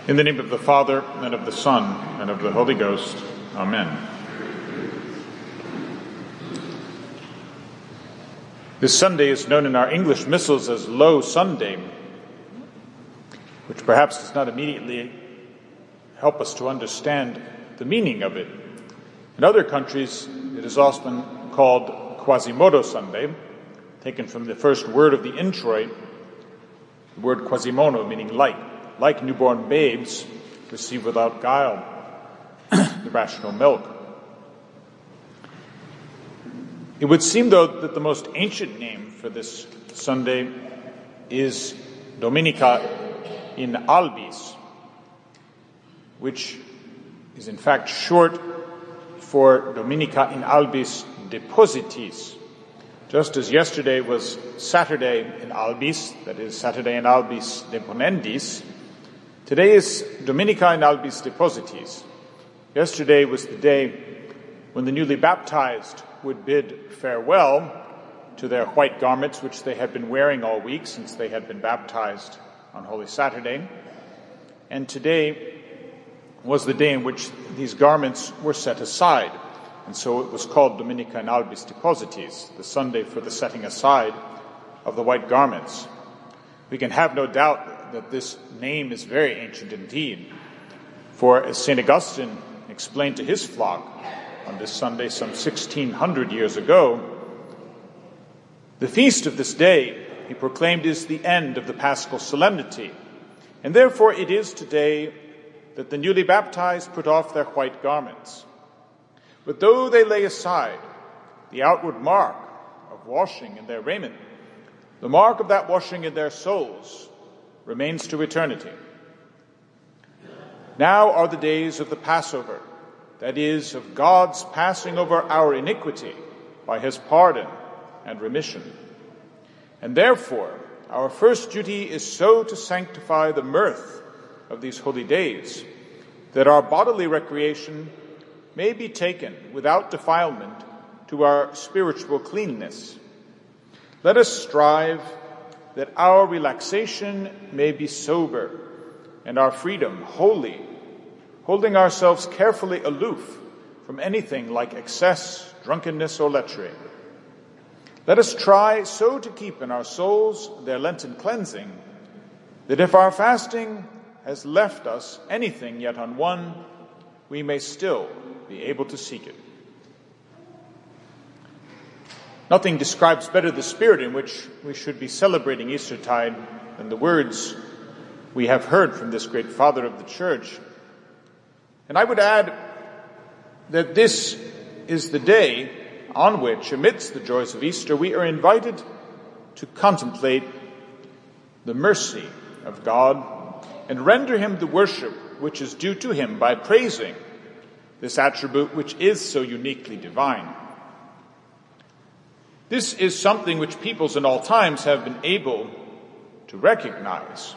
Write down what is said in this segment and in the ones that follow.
In the name of the Father, and of the Son, and of the Holy Ghost. Amen. This Sunday is known in our English missals as Low Sunday, which perhaps does not immediately help us to understand the meaning of it. In other countries, it is often called Quasimodo Sunday, taken from the first word of the introit, the word quasimodo, meaning light. Like newborn babes, receive without guile the rational milk. It would seem, though, that the most ancient name for this Sunday is Dominica in Albis, which is in fact short for Dominica in Albis Depositis. Just as yesterday was Saturday in Albis, that is Saturday in Albis Deponendis, today is Dominica in Albis Depositis. Yesterday was the day when the newly baptized would bid farewell to their white garments, which they had been wearing all week since they had been baptized on Holy Saturday. And today was the day in which these garments were set aside. And so it was called Dominica in Albis Depositis, the Sunday for the setting aside of the white garments. We can have no doubt that this name is very ancient indeed. For as St. Augustine explained to his flock on this Sunday some 1600 years ago, the feast of this day, he proclaimed, is the end of the Paschal solemnity. And therefore it is today that the newly baptized put off their white garments. But though they lay aside the outward mark of washing in their raiment, the mark of that washing in their souls remains to eternity. Now are the days of the Passover, that is, of God's passing over our iniquity by his pardon and remission. And therefore, our first duty is so to sanctify the mirth of these holy days, that our bodily recreation may be taken without defilement to our spiritual cleanness. Let us strive that our relaxation may be sober and our freedom holy, holding ourselves carefully aloof from anything like excess, drunkenness, or lechery. Let us try so to keep in our souls their Lenten cleansing, that if our fasting has left us anything yet unwon, we may still be able to seek it. Nothing describes better the spirit in which we should be celebrating Eastertide than the words we have heard from this great father of the Church. And I would add that this is the day on which, amidst the joys of Easter, we are invited to contemplate the mercy of God and render him the worship which is due to him by praising this attribute which is so uniquely divine. This is something which peoples in all times have been able to recognize.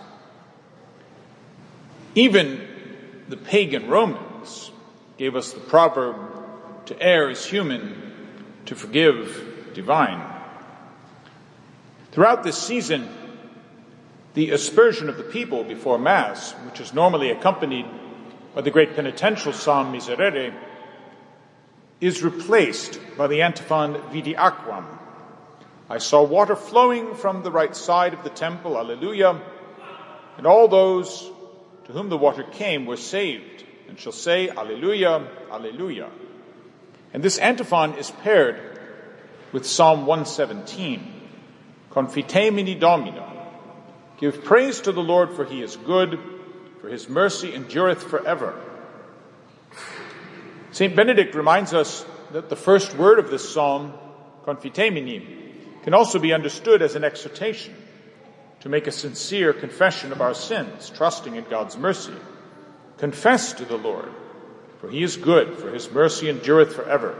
Even the pagan Romans gave us the proverb, to err is human, to forgive divine. Throughout this season, the aspersion of the people before Mass, which is normally accompanied by the great penitential psalm Miserere, is replaced by the antiphon Vidi Aquam. I saw water flowing from the right side of the temple, Alleluia, and all those to whom the water came were saved, and shall say, Alleluia, Alleluia. And this antiphon is paired with Psalm 117, Confitemini Domino. Give praise to the Lord, for he is good, for his mercy endureth forever. St. Benedict reminds us that the first word of this psalm, Confitemini, can also be understood as an exhortation to make a sincere confession of our sins, trusting in God's mercy. Confess to the Lord, for he is good, for his mercy endureth forever.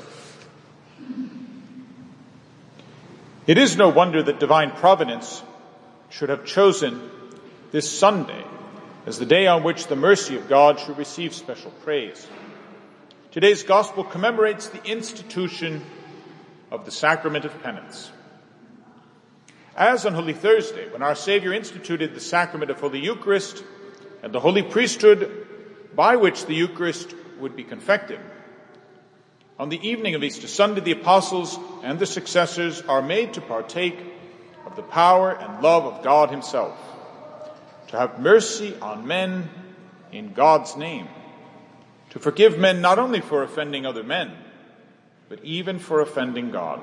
It is no wonder that divine providence should have chosen this Sunday as the day on which the mercy of God should receive special praise. Today's gospel commemorates the institution of the sacrament of penance. As on Holy Thursday, when our Savior instituted the sacrament of Holy Eucharist and the holy priesthood by which the Eucharist would be confected. On the evening of Easter Sunday, the apostles and their successors are made to partake of the power and love of God himself, to have mercy on men in God's name, to forgive men not only for offending other men, but even for offending God.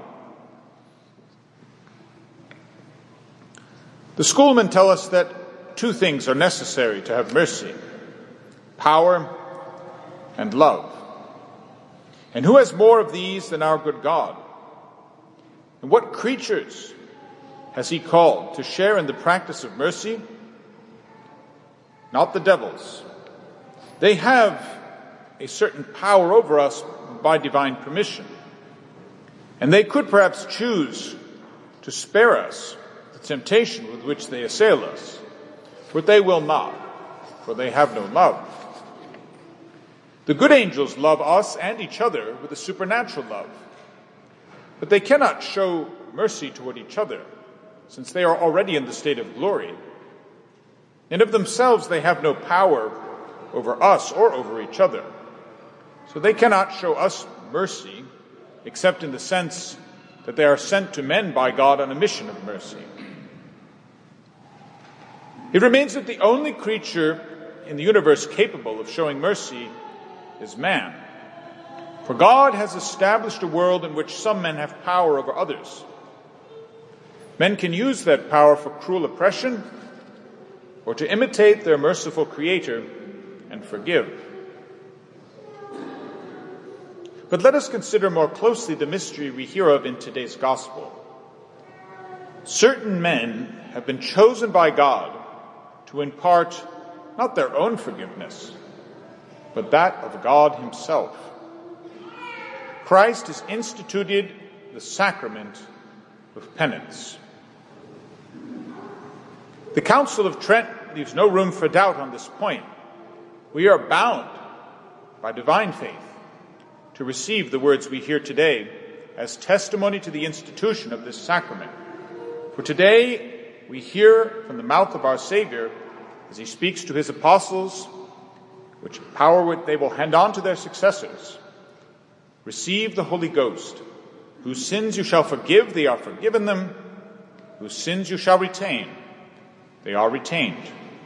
The schoolmen tell us that two things are necessary to have mercy: power and love. And who has more of these than our good God? And what creatures has he called to share in the practice of mercy? Not the devils. They have a certain power over us by divine permission. And they could perhaps choose to spare us the temptation with which they assail us. But they will not, for they have no love. The good angels love us and each other with a supernatural love. But they cannot show mercy toward each other, since they are already in the state of glory. And of themselves they have no power over us or over each other. So they cannot show us mercy, except in the sense that they are sent to men by God on a mission of mercy. It remains that the only creature in the universe capable of showing mercy is man. For God has established a world in which some men have power over others. Men can use that power for cruel oppression or to imitate their merciful Creator and forgive. But let us consider more closely the mystery we hear of in today's gospel. Certain men have been chosen by God to impart not their own forgiveness, but that of God himself. Christ has instituted the sacrament of penance. The Council of Trent leaves no room for doubt on this point. We are bound by divine faith to receive the words we hear today as testimony to the institution of this sacrament. For today we hear from the mouth of our Savior, as he speaks to his apostles, which power they will hand on to their successors: receive the Holy Ghost. Whose sins you shall forgive, they are forgiven them. Whose sins you shall retain, they are retained.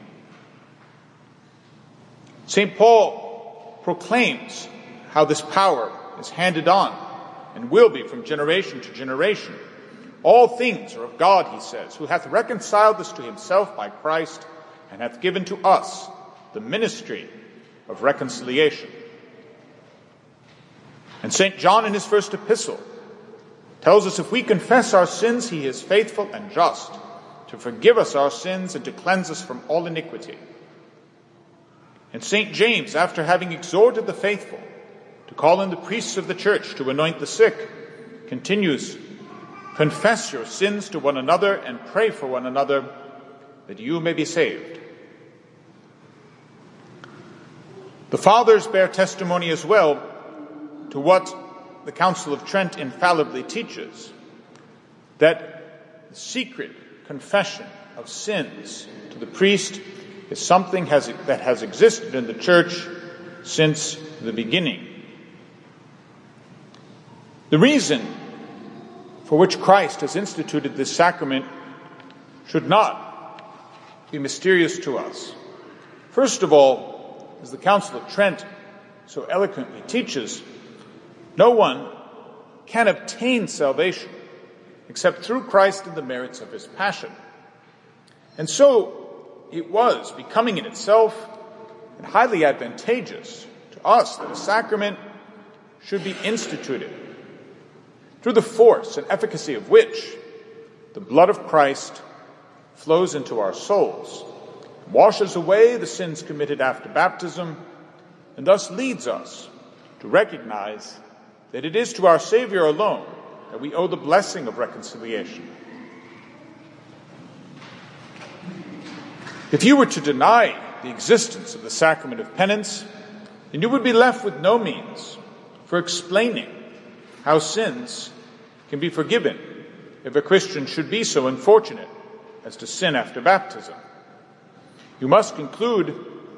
St. Paul proclaims how this power is handed on and will be from generation to generation. All things are of God, he says, who hath reconciled us to himself by Christ and hath given to us the ministry of reconciliation. And St. John in his first epistle tells us if we confess our sins, he is faithful and just to forgive us our sins and to cleanse us from all iniquity. And St. James, after having exhorted the faithful to call in the priests of the church to anoint the sick, continues, confess your sins to one another and pray for one another that you may be saved. The Fathers bear testimony as well to what the Council of Trent infallibly teaches, that the secret confession of sins to the priest is something that has existed in the Church since the beginning. The reason for which Christ has instituted this sacrament should not be mysterious to us. First of all, as the Council of Trent so eloquently teaches, no one can obtain salvation except through Christ and the merits of his passion. And so it was becoming in itself and highly advantageous to us that a sacrament should be instituted, through the force and efficacy of which the blood of Christ flows into our souls, washes away the sins committed after baptism, and thus leads us to recognize that it is to our Savior alone that we owe the blessing of reconciliation. If you were to deny the existence of the sacrament of penance, then you would be left with no means for explaining how sins can be forgiven if a Christian should be so unfortunate as to sin after baptism. You must conclude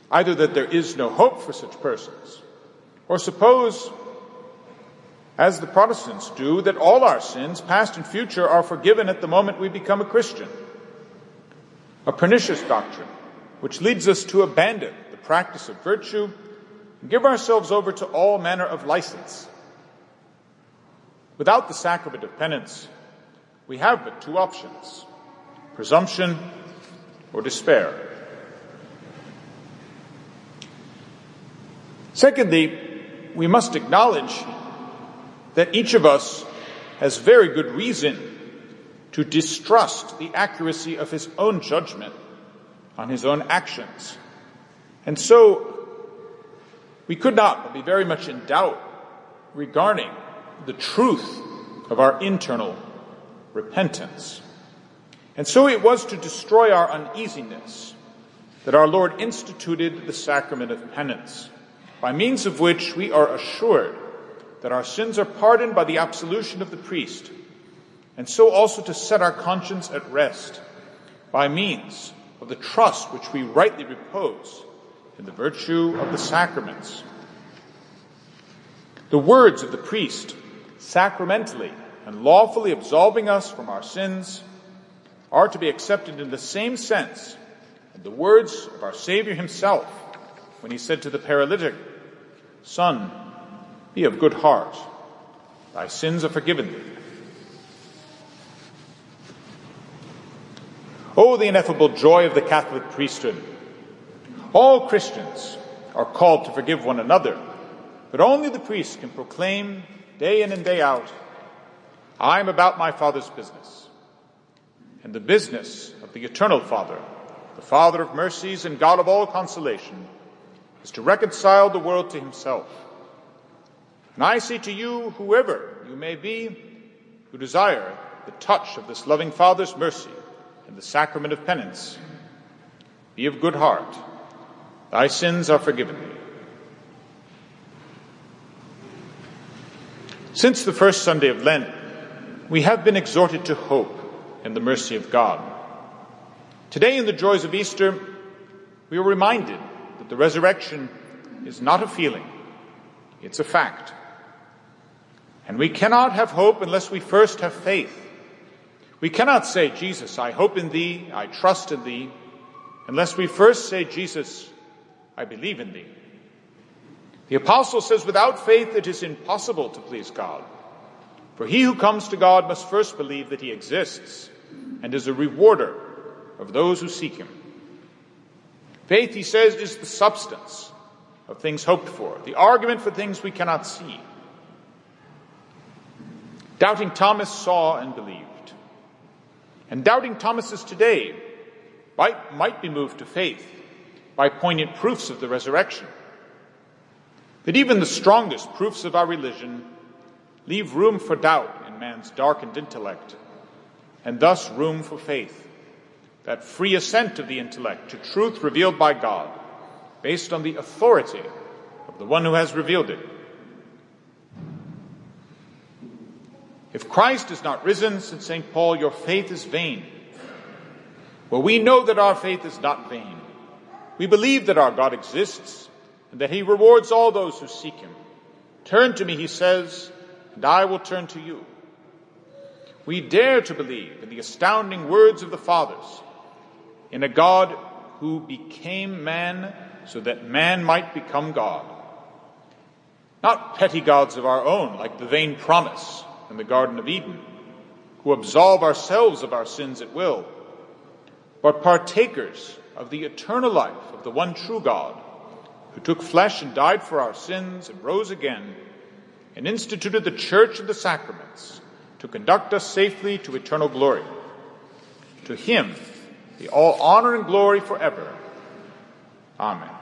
either that there is no hope for such persons, or suppose, as the Protestants do, that all our sins, past and future, are forgiven at the moment we become a Christian. A pernicious doctrine, which leads us to abandon the practice of virtue and give ourselves over to all manner of license. Without the sacrament of penance, we have but two options: presumption or despair. Secondly, we must acknowledge that each of us has very good reason to distrust the accuracy of his own judgment on his own actions. And so we could not be very much in doubt regarding the truth of our internal repentance. And so it was to destroy our uneasiness that our Lord instituted the sacrament of penance, by means of which we are assured that our sins are pardoned by the absolution of the priest, and so also to set our conscience at rest by means of the trust which we rightly repose in the virtue of the sacraments. The words of the priest, sacramentally and lawfully absolving us from our sins, are to be accepted in the same sense as the words of our Savior himself when he said to the paralytic, "Son, be of good heart, thy sins are forgiven thee." Oh, the ineffable joy of the Catholic priesthood! All Christians are called to forgive one another, but only the priest can proclaim day in and day out, "I am about my Father's business." And the business of the eternal Father, the Father of mercies and God of all consolation, is to reconcile the world to himself. And I say to you, whoever you may be, who desire the touch of this loving Father's mercy and the sacrament of penance, be of good heart. Thy sins are forgiven thee. Since the first Sunday of Lent, we have been exhorted to hope in the mercy of God. Today, in the joys of Easter, we are reminded that the resurrection is not a feeling, it's a fact. And we cannot have hope unless we first have faith. We cannot say, "Jesus, I hope in thee, I trust in thee," unless we first say, "Jesus, I believe in thee." The apostle says, without faith it is impossible to please God. For he who comes to God must first believe that he exists and is a rewarder of those who seek him. Faith, he says, is the substance of things hoped for, the argument for things we cannot see. Doubting Thomas saw and believed. And doubting Thomases today might be moved to faith by poignant proofs of the resurrection. But even the strongest proofs of our religion leave room for doubt in man's darkened intellect, and thus room for faith, that free assent of the intellect to truth revealed by God, based on the authority of the one who has revealed it. If Christ is not risen, said St. Paul, your faith is vain. Well, we know that our faith is not vain. We believe that our God exists and that he rewards all those who seek him. Turn to me, he says, and I will turn to you. We dare to believe in the astounding words of the fathers, in a God who became man so that man might become God. Not petty gods of our own, like the vain promise in the Garden of Eden, who absolve ourselves of our sins at will, but partakers of the eternal life of the one true God, who took flesh and died for our sins and rose again, and instituted the church of the sacraments to conduct us safely to eternal glory. To him be all honor and glory forever. Amen.